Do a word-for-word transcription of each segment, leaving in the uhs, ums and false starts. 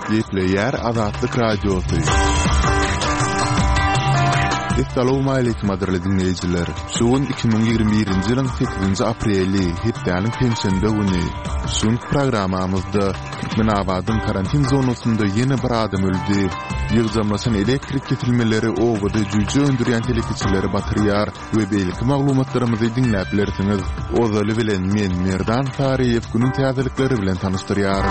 Gepleyer Azatlyk Radiosu. Assalamu alaykum adyrly dinleyijiler. Şuun iki bin ýygrimi birinji ýylyň sekizinji apreli hepdäniň pensiýende güni. Şuun programamyzda Türkmenabadyň karantin zonasynda ýene bir adam öldü. Ýygyjamlaşan elektrik kesilmeleri owada jüje öndürýän telekiçileri batyrýar we beýleki maglumatlarymyzy dinläp bilersiňiz. Ozaly bilen men Merdan Sariýew günüň täzelikleri bilen tanystyryarym.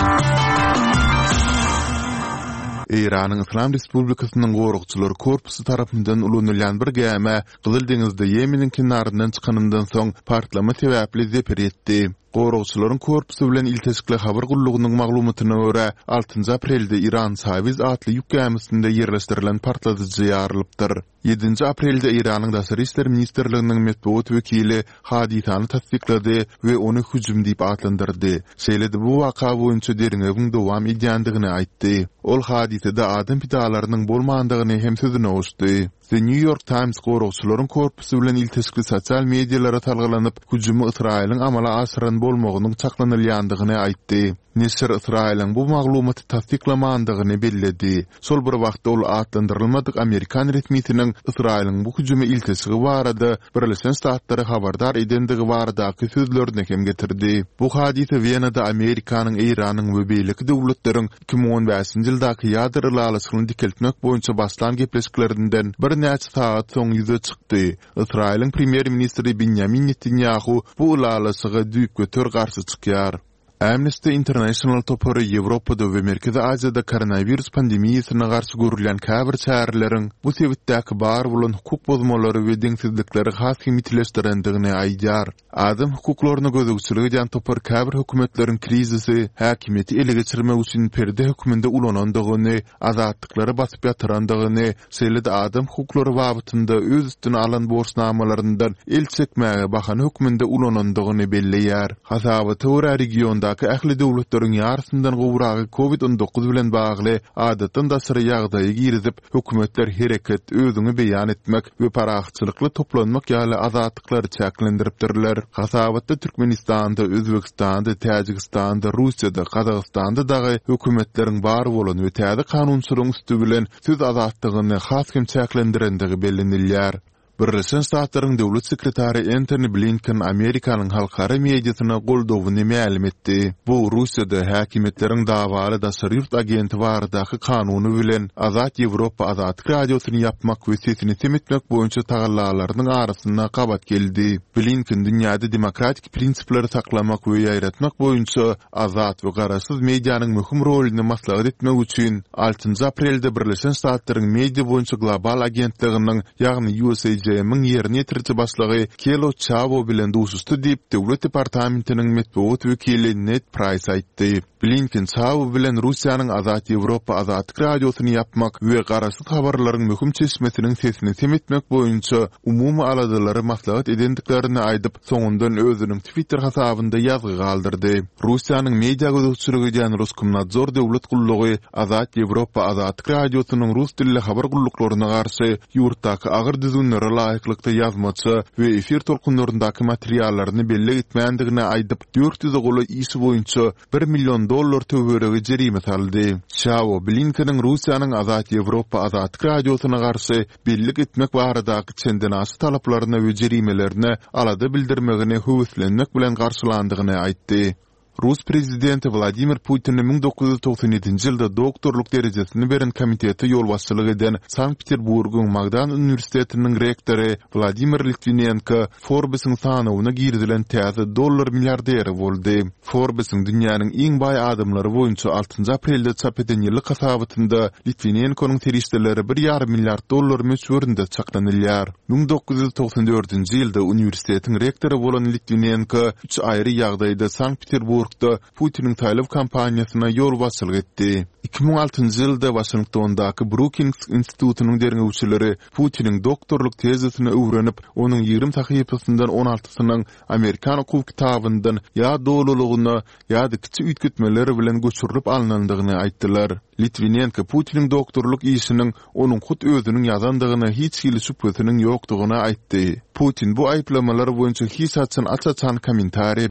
İran'ın İslam Respublikasynyň gorukçylary korpusy tarapyndan ulanylýan bir gäme Gyzyl deňizde Ýemeniň kinaryndan çykanyndan soň partlama sebäpli zepir etdi. Gorukçylaryň korpusy bilen iltesikli habar gullugynyň maglumatyna görä altynji aprelde İran Saviz atly ýük gemisinde ýerleşdirilen partladyjy ýarylypdyr. ýedinji aprelde İranyň Daşary işler ministrliginiň medeniýet wekili hadisany tasdiklady we ony hüjüm diýip adlandyrdy. Şeýledi bu waka boýunça deriňegiň dowam edýändigini aýtdy. Ol hadisede adam pidalarynyň bolmandygyny hem sözüne goşdy. The New York Times gorukçylaryň korpusy bilen iltesikli sosial medialara talgylanyp hüjümi Israýlyň amala asyran bolmagynyň çaklanylýandygyny aýtdy. Nesir Israýlyň bu maglumaty tasdiklamagandygyny belledi. Sol bir wagtda ol adlandyrylmadyk Amerikan resmiýetiniň Israýlyň bu hüjümi iltesigi barada Birleşen Ştatlary habardar edendigi baradaky sözlerini hem getirdi. Bu hadise Wienada Amerikanyň, Iranyň we beýleki döwletleriň iki bin on beşinji ýyldaky ýadyrly alasyny dikeltmek boýunça başlan gepleşiklerinden bir näçe saat soň ýüze çykdy. Israýlyň premier ministri Benjamin Netanyahu bu alasyga düýüp götür garşy çykýar. Amnesty International topary Ýewropada we Merkezi Aziýada koronavirus pandemiýasyna garşy görülen käbir çäreleriň bu sebäpdäki bar bolan hukuk bozmalary we deňsizlikleri hasymytleşdirendigini aýdýar. Adam hukuklaryny gözegçilik edýän topar käbir hökümetleriň krizisi, häkimiýeti ele geçirmek üçin perde höküminde ulanandygyny, azatlyklary basyp ýatyrandygyny, şeýle-de adam hukuklary wagtynda öz üstüne alan borçnamalарyndan el çekmäge bakan höküminde ulanandygyny belleýär. Hasabaty we regionda ähli döwletleriň ýarysyndan gowragy covid on dokuz bilen bagly adatdan daşary ýagdaýy girizip hökümetler hereket özüňi beýan etmek we paraxçylykly toplanmak ýaly azatlyklary çäklendiripdirler. Hasabatda Türkmenistanda, Özbekistanda, Täjikistanda, Russiýada, Kazakstanda dagy hökümetleriň bar bolan we täze kanunçylygyň üstü bilen söz azatlygyny haskem çäklendirendigi bellenilýär. Birleşen Ştatlaryň döwlet sekretary Antony Blinken Amerikanyň halkara mediasyna goldowyny ma'lum etdi. Bu Russiýada häkimetleriň dawaly daşary ýurt agenti baradaky kanuny bilen Azat Ýewropa Azatlyk radiosyny ýapmak we sesini temetmek boýunça tagallalarynyň arasyna gabat geldi. Blinken dünýäde demokratik prinsiplere saklamak we ýaýratmak boýunça azat we garaşsyz medianyň möhüm rolini maslahat etmek üçin altynji aprelde Birleşen Ştatlaryň media boýunça global agentliginiň ýagny U S A Jamming ýerine ýetirji başlygy Kelo Chavo bilen duşuşdy diýip döwlet departamentiniň medeniýet wekili Ned Price aýtdy. Blinken Chavo bilen Russiýanyň Azat Ýewropa Azatlyk radiosyny ýapmak we garaşsyz habarlaryň möhüm çeşmesiniň sesini temetmek boýunça umumy aladylary maslahat edendiklerini aýdyp, soňundan özüniň Twitter hasabynda ýazgy galdyrdy. Russiýanyň media gözegçiligi edýän Roskomnadzor döwlet gullugy Azat Ýewropa Azatlyk radiosynyň rus dilli habar gulluklaryna garşy ýurtdaky agyr düzünlere laýyklykda ýazmaçy we efir tolkunlaryndaky materiallaryny belli etmeýändigine aýdyp dört ýüze goly işi boýunça bir million dollar töweregi jerime saldy. Şawo Blinkeniň Russiýanyň Azat Ýewropa Azatlyk radiosyna garşy belli etmek baradaky çendenasy talaplaryna we jerimelerine alada bildirmegini höwüslenmek bilen garşylandygyny aýtdy. Rus prezidenti Vladimir Putin'in bin dokuz yüz doksan ýedinji ýylda doktorluk derejesini beren komiteti ýol başçylyk eden Sankt-Peterburgyň Magdan Universitetiniň rektory Vladimir Litvinenko Forbes'in sanawyna girdilen täze dollar milliarderi boldy. Forbes'in dünýäniň iň baý adamlary boýunça altynji aprelde çap eden ýyllyk hasabatynda Litvinenko'nun terişdeleri bir ýarym milliard dollar möçberinde çaklanylýar. bin dokuz yüz doksan dördünji ýylda universitetiň rektory bolan Litvinenko üç aýry ýagdaýda Sankt-Peterburg Putin'in taýlap kampaniýasyna ýol başçylyk etdi. iki bin altynji ýylda Washingtondaky Brookings institutynyň derňewçileri Putin'in doktorluk tezisini öwrenip, onuň ýygrimi sahypasyndan on altysynyň Amerikan hukuk kitabyndan ýa dolulugyna ýa-da kiçik üýtgetmeleri bilen göçürilip alınandygyny aýtdylar. Litvinenko Putin'in doktorluk işiniň onuň hut özüniň ýazandygyna hiç hili şüphesiniň ýokdugyna aýtdy. Putin bu aýplamalar boýunça hiç açan açan kommentariýa